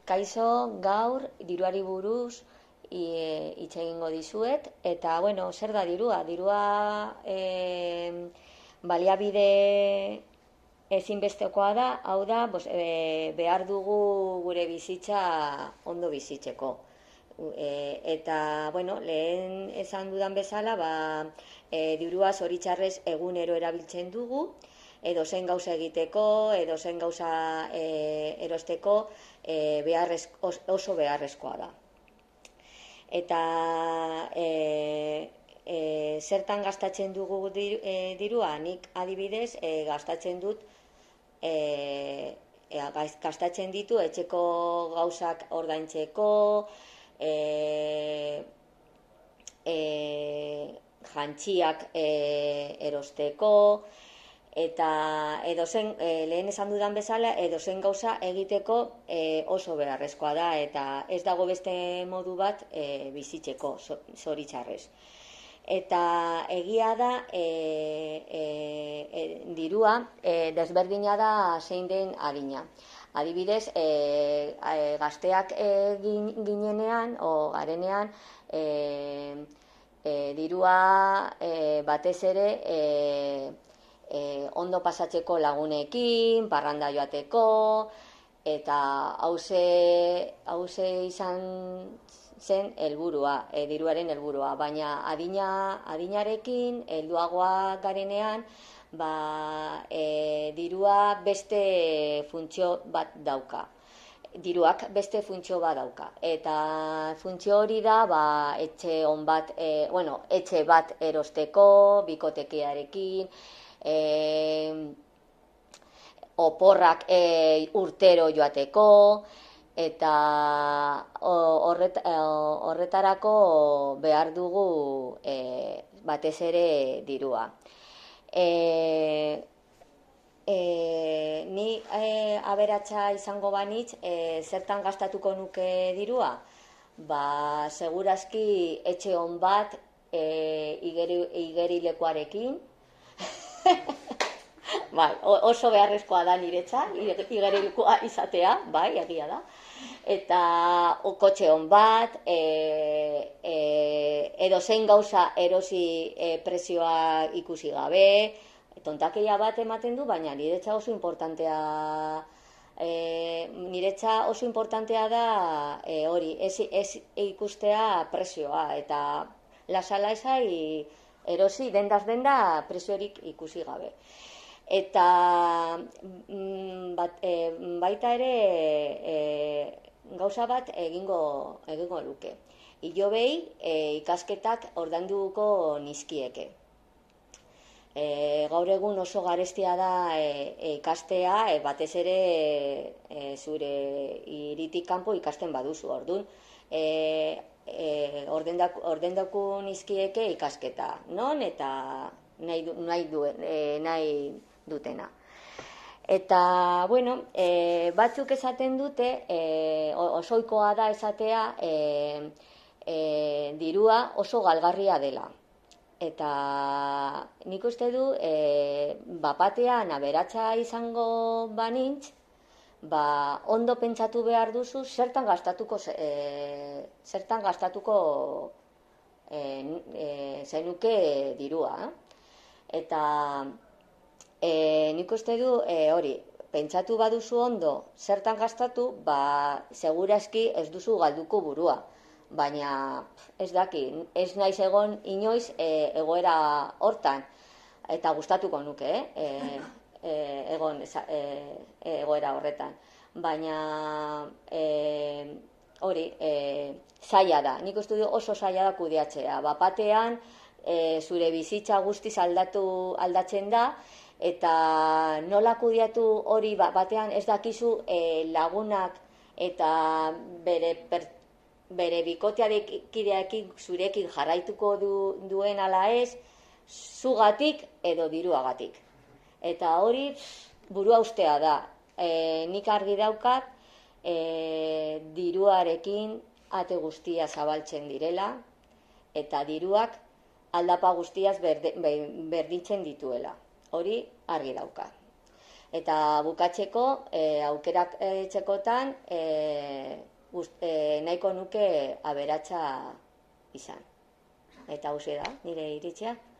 Kaixo, gaur diruari buruz hitz egingo dizuet, eta, bueno, zer da dirua? Dirua baliabide ezinbestekoa da, hau da, behar dugu gure bizitza ondo bizitzeko. Eta, bueno, lehen esan dudan bezala, dirua zoritxarrez egunero erabiltzen dugu, edozein gauza egiteko, edozein gauza erosteko, oso beharrezkoa da. Eta zertan gastatzen dugu dirua? Nik adibidez gastatzen ditu etxeko gauzak ordaintzeko, jantziak erosteko, eta lehen esan dudan bezala, edozein gauza egiteko oso beharrezkoa da, eta ez dago beste modu bat bizitzeko, zoritxarrez. Eta egia da, dirua desberdina da zein den adina. Adibidez, gazteak ginenean, o garenean, dirua batez ere ondo pasatzeko lagunekin, parranda joateko, eta hauze izan zen helburua, diruaren helburua, baina adinarekin, helduagoa garenean, dirua beste funtzio bat dauka. Diruak beste funtzio bat dauka. Eta funtzio hori da, etxe bat erosteko, bikotekiarekin, oporrak urtero joateko, eta horretarako behar dugu batez ere dirua. Ni aberatsa izango banitz, zertan gastatuko nuke dirua? Segurazki etxe on bat igerilekuarekin, oso beharrezkoa da niretzat, igerilekua izatea, egia da. Eta kotxe on bat, edozein gauza erosi prezioa ikusi gabe, tontakeia bat ematen du, baina niretzat oso importantea da hori, ez ikustea prezioa, eta lasai erosi dendaz denda preziorik ikusi gabe. Eta baita ere gauza bat egingo luke. Ilobei ikasketak ordainduko nizkieke. Gaur egun oso garestia da ikastea, batez ere zure hiritik kanpo ikasten baduzu, orduan. Ordendatu nizkieke ikasketa, non eta nahi dutena. Eta, bueno, batzuk esaten dute, osoikoa da esatea, dirua oso galgarria dela. Eta nik uste du, bapatean aberatsa izango banintz, ondo pentsatu behar duzu zertan gastatuko zenuke dirua. Eta nik uste du hori, pentsatu baduzu ondo zertan gastatu, segurazki ez duzu galduko burua. Baina ez ez naiz egon inoiz egoera hortan, eta gustatuko nuke, egon egoera horretan. Baina hori, zaila da, nik uste du oso zaila da kudeatzea. Bapatean zure bizitza guztiz aldatzen da, eta nola kudeatu hori batean ez dakizu lagunak eta bere bikotearekin zurekin jarraituko duen ala ez, zugatik edo diruagatik. Eta hori burua ustea da. Nik argi daukat diruarekin ate guztia zabaltzen direla, eta diruak aldapa guztiaz berdintzen dituela. Hori argi daukat. Eta bukatzeko, aukerak txekotan, nahiko nuke aberatsa izan. Eta hauxe da, nire iritzia.